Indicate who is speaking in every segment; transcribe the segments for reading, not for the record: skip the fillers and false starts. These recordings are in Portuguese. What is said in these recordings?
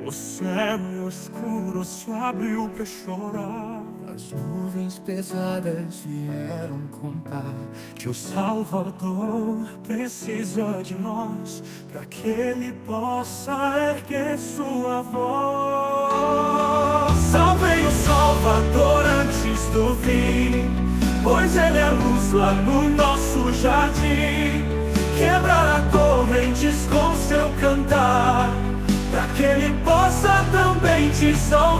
Speaker 1: O céu é escuro se abriu pra chorar. As nuvens pesadas vieram contar que o Salvador precisa de nós, para que Ele possa erguer sua voz. Salvem o Salvador antes do fim, pois Ele é luz lá no nosso jardim. Quebrará correntes com seu cantar, para que Ele possa também te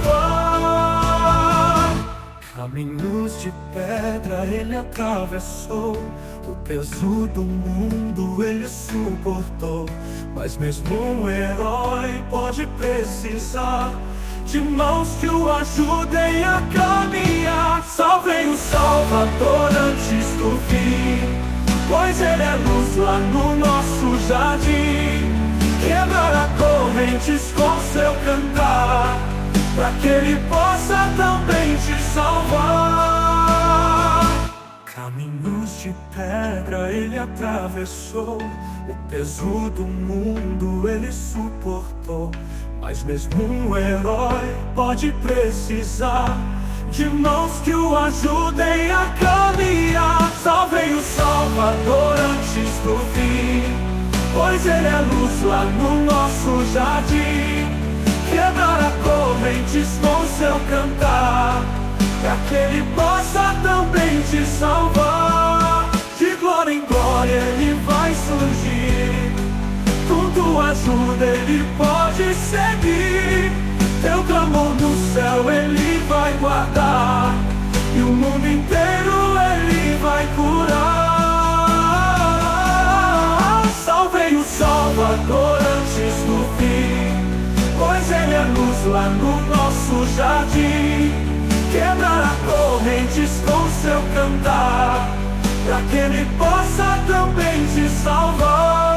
Speaker 1: salvar. Caminhos de pedra Ele atravessou, o peso do mundo Ele suportou. Mas mesmo um herói pode precisar de mãos que o ajudem a caminhar. Salvem o Salvador antes do fim, pois Ele é luz lá no nosso jardim. Quebrará correntes com seu cantar, para que Ele possa também te salvar. Caminhos de pedra Ele atravessou, o peso do mundo Ele suportou. Mas mesmo um herói pode precisar de mãos que o ajudem a caminhar. Salvem o Salvador antes do fim, pois Ele é luz lá no nosso jardim. Quebrará correntes com seu cantar, para que Ele possa também te salvar. De glória em glória Ele vai surgir, com tua ajuda Ele pode seguir. Teu clamor no céu Ele vai guardar, e o mundo inteiro Ele vai curar. Salvem o Salvador antes do fim, pois Ele é luz lá no nosso jardim. Quebrará correntes com seu cantar, para que Ele possa também te salvar.